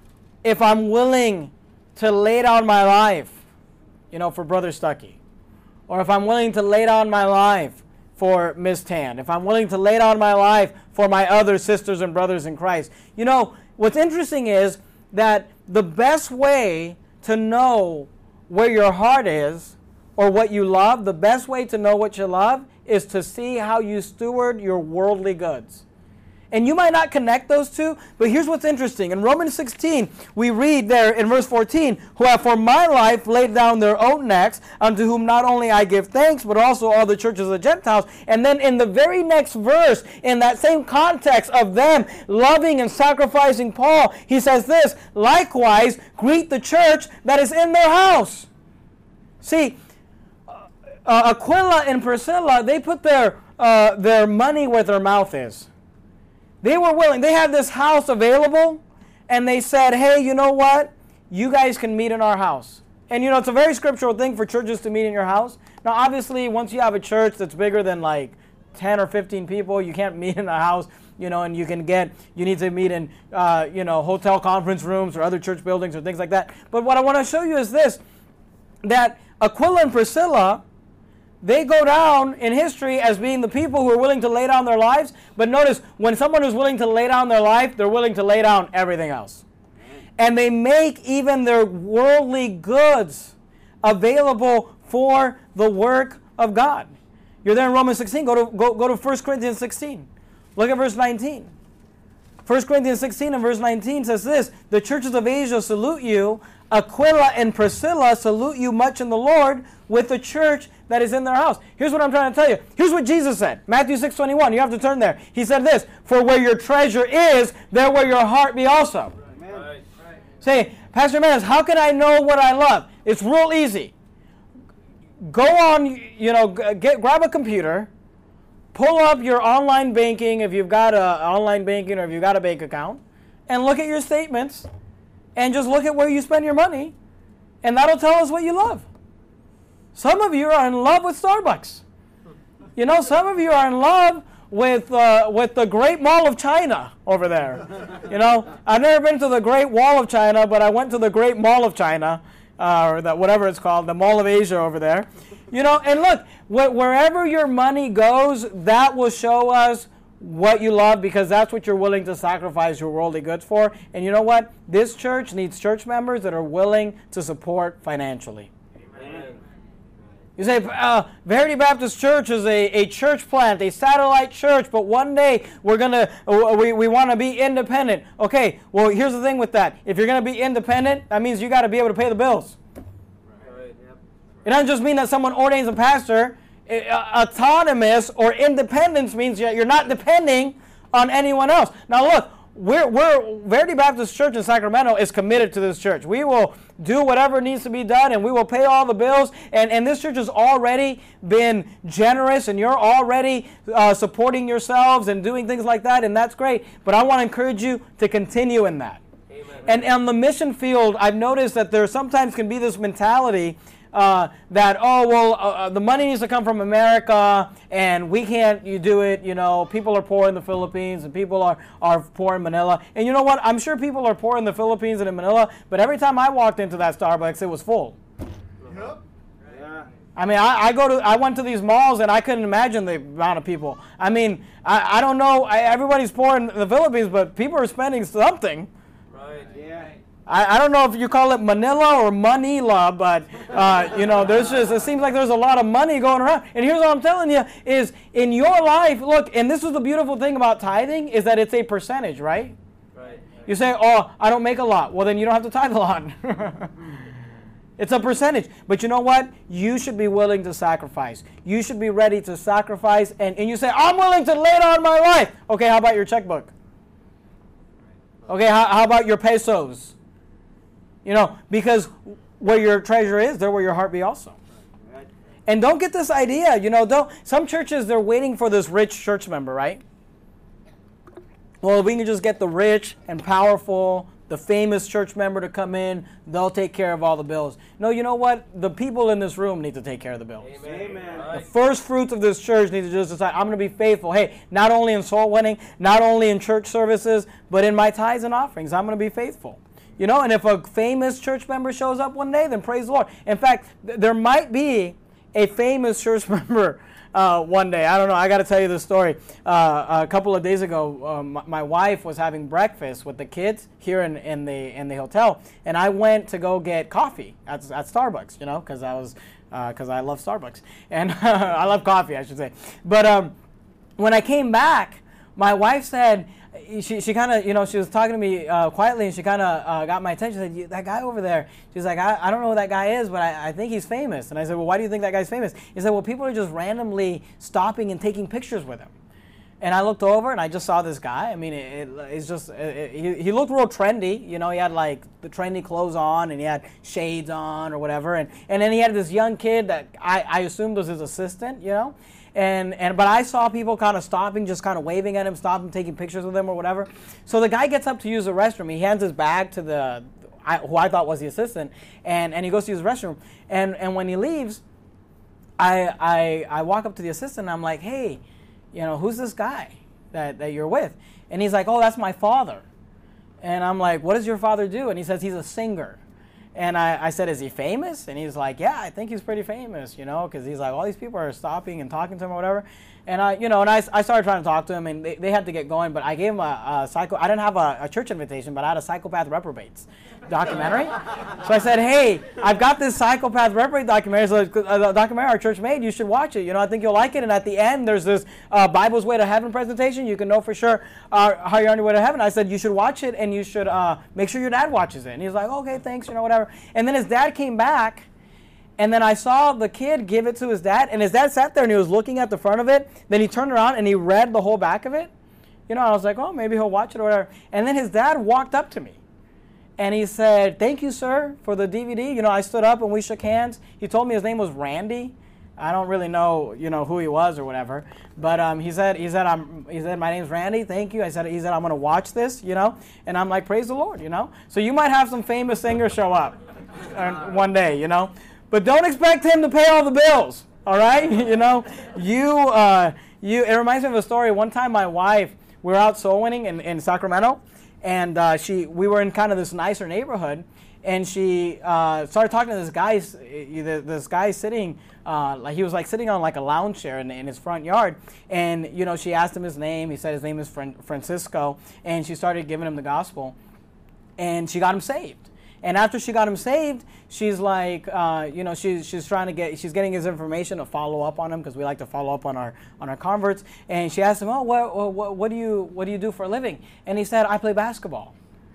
if I'm willing to lay down my life, you know, for Brother Stuckey? Or if I'm willing to lay down my life for Miss Tan? If I'm willing to lay down my life for my other sisters and brothers in Christ? You know, what's interesting is that the best way to know where your heart is or what you love, the best way to know what you love is to see how you steward your worldly goods. And you might not connect those two, but here's what's interesting. In Romans sixteen, we read there in verse fourteen, who have for my life laid down their own necks, unto whom not only I give thanks, but also all the churches of the Gentiles. And then in the very next verse, in that same context of them loving and sacrificing Paul, he says this, likewise greet the church that is in their house. See, uh, Aquila and Priscilla, they put their, uh, their money where their mouth is. They were willing. They had this house available, and they said, hey, you know what? You guys can meet in our house. And, you know, it's a very scriptural thing for churches to meet in your house. Now, obviously, once you have a church that's bigger than, like, ten or fifteen people, you can't meet in a house, you know, and you can get, you need to meet in, uh, you know, hotel conference rooms or other church buildings or things like that. But what I want to show you is this, that Aquila and Priscilla, they go down in history as being the people who are willing to lay down their lives. But notice, when someone is willing to lay down their life, they're willing to lay down everything else. And they make even their worldly goods available for the work of God. You're there in Romans sixteen. Go to, go, go to First Corinthians sixteen. Look at verse nineteen. First Corinthians sixteen and verse nineteen says this, the churches of Asia salute you. Aquila and Priscilla salute you much in the Lord with the church that is in their house. Here's what I'm trying to tell you. Here's what Jesus said. Matthew six twenty-one. You have to turn there. He said this, for where your treasure is, there will your heart be also. Right. Right. Right. Say, Pastor Jimenez, how can I know what I love? It's real easy. Go on, you know, get grab a computer, pull up your online banking if you've got a online banking or if you've got a bank account, and look at your statements, and just look at where you spend your money, and that'll tell us what you love. Some of you are in love with Starbucks. You know, some of you are in love with uh, with the Great Mall of China over there. You know, I've never been to the Great Wall of China, but I went to the Great Mall of China, uh, or that whatever it's called, the Mall of Asia over there. You know, and look, wh- wherever your money goes, that will show us what you love, because that's what you're willing to sacrifice your worldly goods for. And you know what? This church needs church members that are willing to support financially. Amen. You say, uh, Verity Baptist Church is a, a church plant, a satellite church, but one day we're gonna uh, we, we want to be independent. Okay, well, here's the thing with that. If you're going to be independent, that means you got to be able to pay the bills. Right. Yep. It doesn't just mean that someone ordains a pastor. Autonomous or independence means you're not depending on anyone else. Now look, we're, we're Verity Baptist Church in Sacramento is committed to this church. We will do whatever needs to be done, and we will pay all the bills. And, and this church has already been generous, and you're already uh, supporting yourselves and doing things like that, and that's great. But I want to encourage you to continue in that. Amen. And on the mission field, I've noticed that there sometimes can be this mentality Uh, that, oh, well, uh, the money needs to come from America, and we can't you do it, you know, people are poor in the Philippines, and people are, are poor in Manila. And you know what? I'm sure people are poor in the Philippines and in Manila, but every time I walked into that Starbucks, it was full. Yep. Yeah. I mean, I, I go to, I went to these malls, and I couldn't imagine the amount of people. I mean, I, I don't know, I, everybody's poor in the Philippines, but people are spending something. Right, yeah. I, I don't know if you call it Manila or Manila, but, uh, you know, there's just, it seems like there's a lot of money going around. And here's what I'm telling you is, in your life, look, and this is the beautiful thing about tithing, is that it's a percentage, right? Right. You say, oh, I don't make a lot. Well, then you don't have to tithe a lot. It's a percentage. But you know what? You should be willing to sacrifice. You should be ready to sacrifice. And, and you say, I'm willing to lay down my life. Okay, how about your checkbook? Okay, how, how about your pesos? You know, because where your treasure is, there will your heart be also. And don't get this idea, you know, don't, some churches, they're waiting for this rich church member, right? Well, we can just get the rich and powerful, the famous church member to come in, they'll take care of all the bills. No, you know what? The people in this room need to take care of the bills. Amen. The first fruits of this church need to just decide, I'm going to be faithful. Hey, not only in soul winning, not only in church services, but in my tithes and offerings, I'm going to be faithful. You know, and if a famous church member shows up one day, then praise the Lord. In fact, th- there might be a famous church member uh, one day. I don't know. I got to tell you this story. Uh, a couple of days ago, um, my wife was having breakfast with the kids here in, in the in the hotel, and I went to go get coffee at, at Starbucks. You know, because I was because uh, I love Starbucks and I love coffee, I should say. But um, when I came back, my wife said. She she kind of, you know, she was talking to me uh, quietly, and she kind of uh, got my attention. She said, that guy over there, she's like, I, I don't know who that guy is, but I, I think he's famous. And I said, well, why do you think that guy's famous? He said, well, people are just randomly stopping and taking pictures with him. And I looked over, and I just saw this guy. I mean, it, it, it's just, it, it, he, he looked real trendy. You know, he had, like, the trendy clothes on, and he had shades on or whatever. And, and then he had this young kid that I, I assumed was his assistant, you know. And and but I saw people kind of stopping, just kind of waving at him, stopping, taking pictures with him or whatever. So the guy gets up to use the restroom. He hands his bag to the I, who I thought was the assistant, and, and he goes to use the restroom. And and when he leaves, I I I walk up to the assistant, and I'm like, hey, you know, who's this guy that, that you're with? And he's like, oh, that's my father. And I'm like, what does your father do? And he says he's a singer. And I, I said, is he famous? And he's like, yeah, I think he's pretty famous, you know, because he's like, all these people are stopping and talking to him or whatever. And I, you know, and I, I started trying to talk to him, and they, they had to get going. But I gave him a, a psycho. I didn't have a, a church invitation, but I had a Psychopath Reprobates documentary. So I said, hey, I've got this Psychopath Reprobate documentary. So a documentary our church made. You should watch it. You know, I think you'll like it. And at the end, there's this uh, Bible's Way to Heaven presentation. You can know for sure uh, how you're on your way to heaven. I said you should watch it, and you should uh, make sure your dad watches it. And he's like, okay, thanks, you know, whatever. And then his dad came back. And then I saw the kid give it to his dad, and his dad sat there and he was looking at the front of it. Then he turned around and he read the whole back of it. You know, I was like, oh, maybe he'll watch it or whatever. And then his dad walked up to me, and he said, thank you, sir, for the D V D. You know, I stood up and we shook hands. He told me his name was Randy. I don't really know, you know, who he was or whatever. But um, he said, he said, I'm, he said, my name's Randy. Thank you. I said, he said, I'm going to watch this, you know. And I'm like, praise the Lord, you know. So you might have some famous singers show up one day, you know. But don't expect him to pay all the bills, all right? you know, you, uh, you. It reminds me of a story. One time my wife, we were out soul winning in, in Sacramento. And uh, she, we were in kind of this nicer neighborhood. And she uh, started talking to this guy, this guy sitting, uh, like he was like sitting on like a lounge chair in, in his front yard. And, you know, she asked him his name. He said his name is Fran- Francisco. And she started giving him the gospel. And she got him saved. And after she got him saved, she's like, uh, you know, she's she's trying to get, she's getting his information to follow up on him because we like to follow up on our on our converts. And she asked him, oh, what what what do you what do you do for a living? And he said, I play basketball.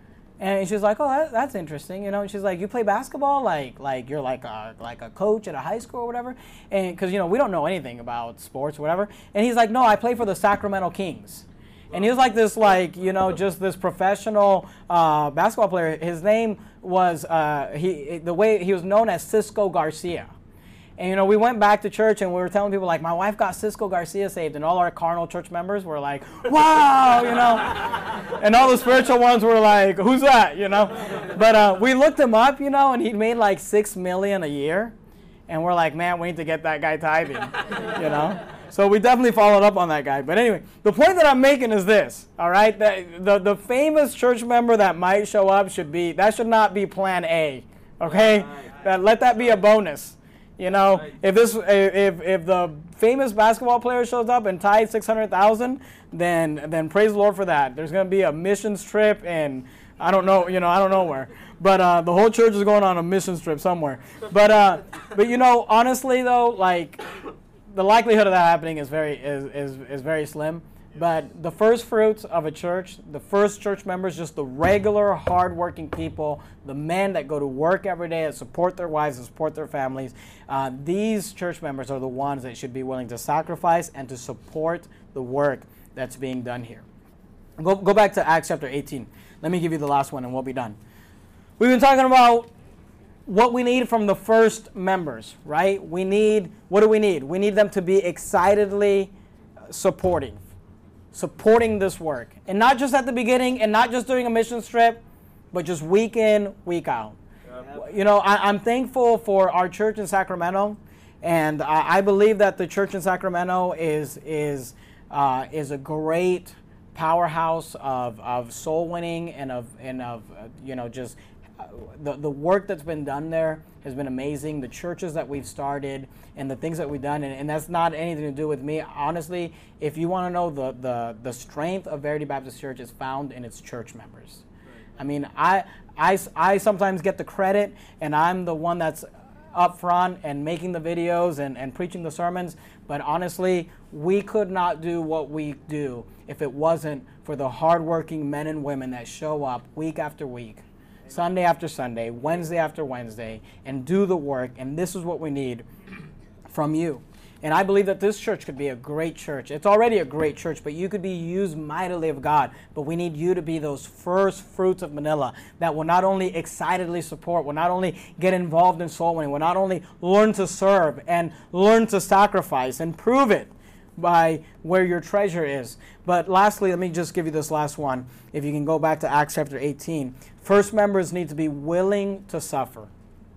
And she's like, oh, that, that's interesting, you know. And she's like, you play basketball, like like you're like a like a coach at a high school or whatever, and because you know we don't know anything about sports or whatever. And he's like, no, I play for the Sacramento Kings. And he was like this, like, you know, just this professional uh, basketball player. His name was, uh, he the way he was known as Cisco Garcia. And, you know, we went back to church and we were telling people, like, my wife got Cisco Garcia saved. And all our carnal church members were like, wow, you know. And all the spiritual ones were like, who's that, you know. But uh, we looked him up, you know, and he made like six million dollars a year. And we're like, man, we need to get that guy tithing, you know. So we definitely followed up on that guy. But anyway, the point that I'm making is this, all right? The, the, the famous church member that might show up should be, that should not be plan A, okay? That, let that be a bonus. You know, if this, if if the famous basketball player shows up and tithes six hundred thousand, then then praise the Lord for that. There's going to be a missions trip and I don't know, you know, I don't know where. But uh, the whole church is going on a missions trip somewhere. But uh, but you know, honestly though, like the likelihood of that happening is very is, is is very slim. But the first fruits of a church, the first church members, just the regular hardworking people, the men that go to work every day, that support their wives, that support their families, uh, these church members are the ones that should be willing to sacrifice and to support the work that's being done here. Go, go back to Acts chapter eighteen. Let me give you the last one and we'll be done. We've been talking about what we need from the first members, right? We need, what do we need? We need them to be excitedly supporting. supporting this work. And not just at the beginning and not just doing a mission trip, but just week in, week out. Yep. You know, I, I'm thankful for our church in Sacramento, and I, I believe that the church in Sacramento is is uh, is a great powerhouse of, of soul winning and of and of uh, you know just uh, the the work that's been done there has been amazing. The churches that we've started and the things that we've done, and, and that's not anything to do with me. Honestly, if you want to know the, the, the strength of Verity Baptist Church is found in its church members. Right. I mean, I, I, I sometimes get the credit, and I'm the one that's up front and making the videos and, and preaching the sermons, but honestly, we could not do what we do if it wasn't for the hardworking men and women that show up week after week, Sunday after Sunday, Wednesday after Wednesday, and do the work. And this is what we need from you. And I believe that this church could be a great church. It's already a great church, but you could be used mightily of God. But we need you to be those first fruits of Manila that will not only excitedly support, will not only get involved in soul winning, will not only learn to serve and learn to sacrifice and prove it by where your treasure is. But lastly, let me just give you this last one. If you can go back to Acts chapter eighteen. First members need to be willing to suffer.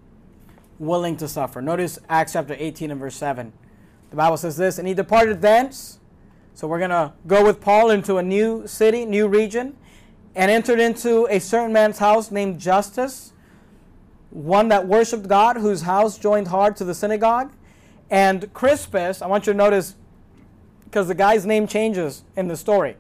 Willing to suffer. Notice Acts chapter eighteen and verse seven. The Bible says this, and he departed thence. So we're going to go with Paul into a new city, new region, and entered into a certain man's house named Justus, one that worshipped God, whose house joined hard to the synagogue. And Crispus, I want you to notice, because the guy's name changes in the story.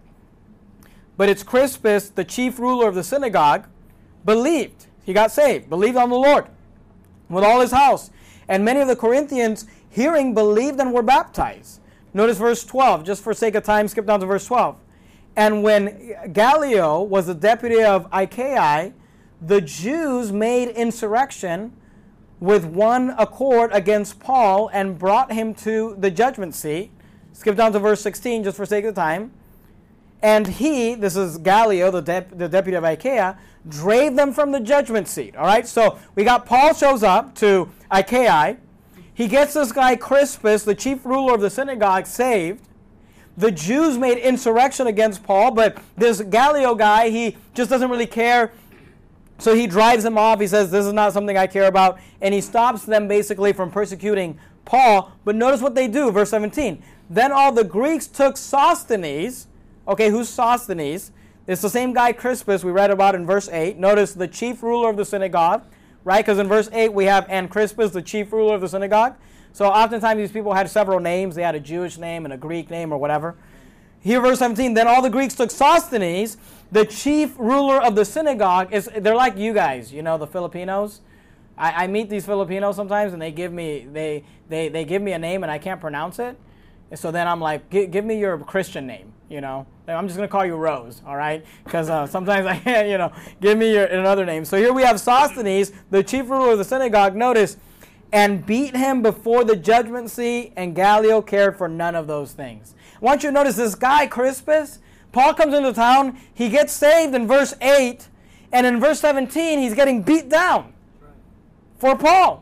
But it's Crispus, the chief ruler of the synagogue, believed. He got saved, believed on the Lord with all his house. And many of the Corinthians, hearing, believed and were baptized. Notice verse twelve, just for sake of time, skip down to verse twelve. And when Gallio was the deputy of Achaia, the Jews made insurrection with one accord against Paul and brought him to the judgment seat. Skip down to verse sixteen, just for sake of time. And he, this is Gallio, the, dep- the deputy of Achaia, drave them from the judgment seat. All right, so we got Paul shows up to Achaia. He gets this guy Crispus, the chief ruler of the synagogue, saved. The Jews made insurrection against Paul, but this Gallio guy, he just doesn't really care. So he drives them off. He says, this is not something I care about. And he stops them basically from persecuting Paul. But notice what they do, verse seventeen. Then all the Greeks took Sosthenes. Okay, who's Sosthenes? It's the same guy Crispus we read about in verse eight. Notice the chief ruler of the synagogue, right? Because in verse eight we have, and Crispus, the chief ruler of the synagogue. So oftentimes these people had several names. They had a Jewish name and a Greek name or whatever. Here, verse seventeen, then all the Greeks took Sosthenes, the chief ruler of the synagogue. Is they're like you guys, you know, the Filipinos. I, I meet these Filipinos sometimes, and they give me they they they give me a name, and I can't pronounce it. And so then I'm like, give me your Christian name, you know. I'm just gonna call you Rose, all right? Because uh, sometimes I can't, you know, give me your another name. So here we have Sosthenes, the chief ruler of the synagogue. Notice, and beat him before the judgment seat, and Gallio cared for none of those things. I want you to notice this guy, Crispus, Paul comes into town, he gets saved in verse eight, and in verse seventeen, he's getting beat down for Paul.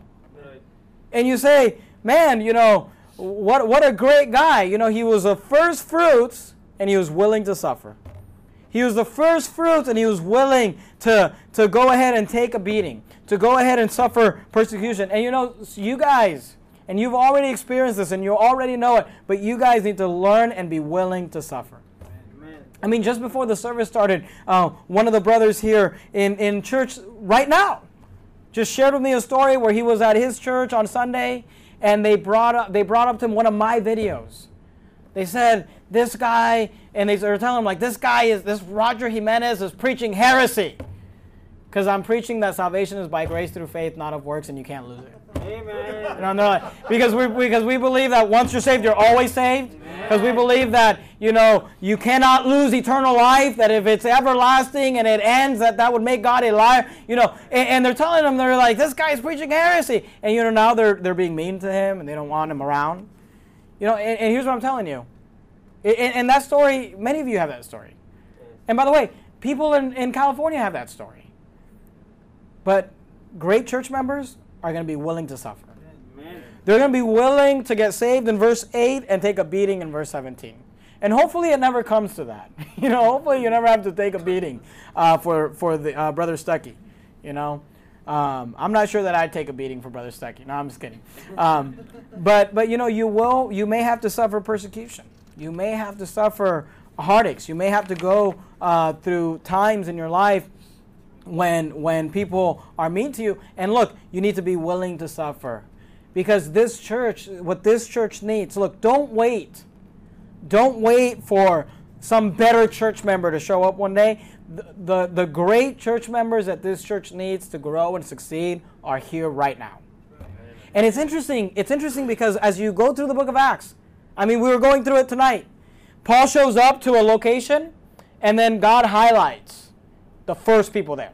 And you say, man, you know, what, what a great guy. You know, he was the first fruits, and he was willing to suffer. He was the first fruits, and he was willing to, to go ahead and take a beating, to go ahead and suffer persecution. And you know, you guys, and you've already experienced this, and you already know it, but you guys need to learn and be willing to suffer. Amen. I mean, just before the service started, uh, one of the brothers here in, in church right now just shared with me a story where he was at his church on Sunday, and they brought up, they brought up to him one of my videos. They said, this guy, and they were telling him, like, this guy is, this Roger Jimenez is preaching heresy. Because I'm preaching that salvation is by grace through faith, not of works, and you can't lose it. Amen. You know, and they're like, because we because we believe that once you're saved, you're always saved. Because we believe that, you know, you cannot lose eternal life. That if it's everlasting and it ends, that that would make God a liar. You know, and, and they're telling him, they're like, this guy's preaching heresy, and you know now they're they're being mean to him and they don't want him around. You know, and, and here's what I'm telling you. And, and that story, many of you have that story. And by the way, people in, in California have that story. But great church members are going to be willing to suffer. Amen. They're going to be willing to get saved in verse eight and take a beating in verse seventeen. And hopefully it never comes to that. You know, hopefully you never have to take a beating uh, for, for the uh, Brother Stuckey. You know, um, I'm not sure that I'd take a beating for Brother Stuckey. No, I'm just kidding. Um, but, but, you know, you will, you may have to suffer persecution. You may have to suffer heartaches. You may have to go uh, through times in your life when when people are mean to you. And look, you need to be willing to suffer. Because this church, what this church needs, look, don't wait. Don't wait for some better church member to show up one day. The, the, the great church members that this church needs to grow and succeed are here right now. And it's interesting, it's interesting because as you go through the book of Acts, I mean, we were going through it tonight. Paul shows up to a location, and then God highlights the first people there.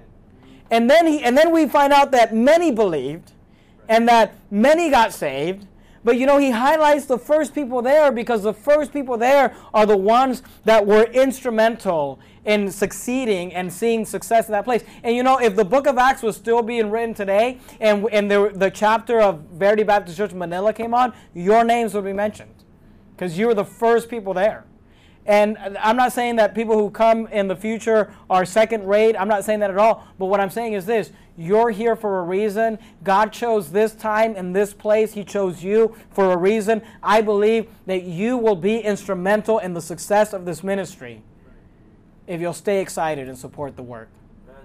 And then he, and then we find out that many believed, and that many got saved. But you know, he highlights the first people there because the first people there are the ones that were instrumental in succeeding and seeing success in that place. And you know, if the book of Acts was still being written today, and and the, the chapter of Verity Baptist Church Manila came on, your names would be mentioned because you were the first people there. And I'm not saying that people who come in the future are second rate. I'm not saying that at all. But what I'm saying is this. You're here for a reason. God chose this time and this place. He chose you for a reason. I believe that you will be instrumental in the success of this ministry if you'll stay excited and support the work.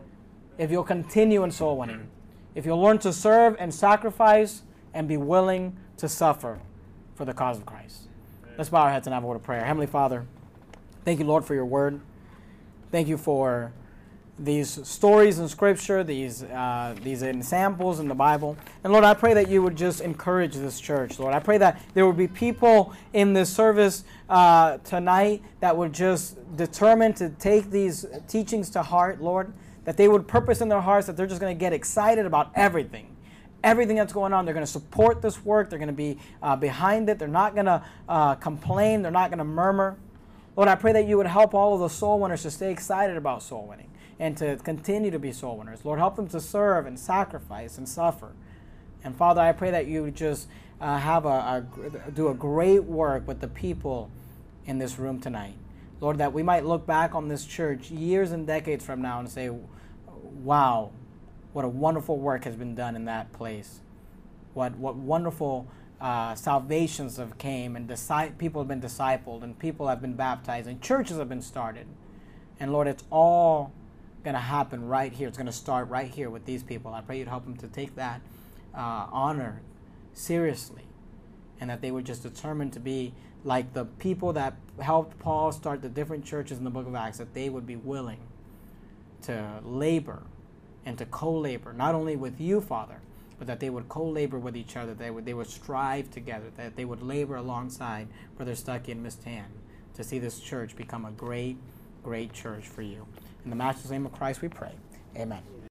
If you'll continue in soul winning. If you'll learn to serve and sacrifice and be willing to suffer for the cause of Christ. Let's bow our heads and have a word of prayer. Heavenly Father, thank you, Lord, for your word. Thank you for these stories in Scripture, these uh, these examples in the Bible. And Lord, I pray that you would just encourage this church, Lord. I pray that there would be people in this service uh, tonight that would just determine to take these teachings to heart, Lord, that they would purpose in their hearts that they're just going to get excited about everything. Everything that's going on, they're going to support this work. They're going to be uh, behind it. They're not going to uh, complain. They're not going to murmur. Lord, I pray that you would help all of the soul winners to stay excited about soul winning and to continue to be soul winners. Lord, help them to serve and sacrifice and suffer And Father, I pray that you would just uh, have a, a do a great work with the people in this room tonight. Lord, that we might look back on this church years and decades from now and say, wow, what a wonderful work has been done in that place. What what wonderful uh, salvations have came, and disi- people have been discipled, and people have been baptized, and churches have been started. And Lord, it's all going to happen right here. It's going to start right here with these people. I pray you'd help them to take that uh, honor seriously, and that they would just determine to be like the people that helped Paul start the different churches in the book of Acts, that they would be willing to labor and to co-labor, not only with you, Father, but that they would co-labor with each other, they would, they would strive together, that they would labor alongside Brother Stuckey and Miss Tan to see this church become a great, great church for you. In the matchless name of Christ we pray. Amen.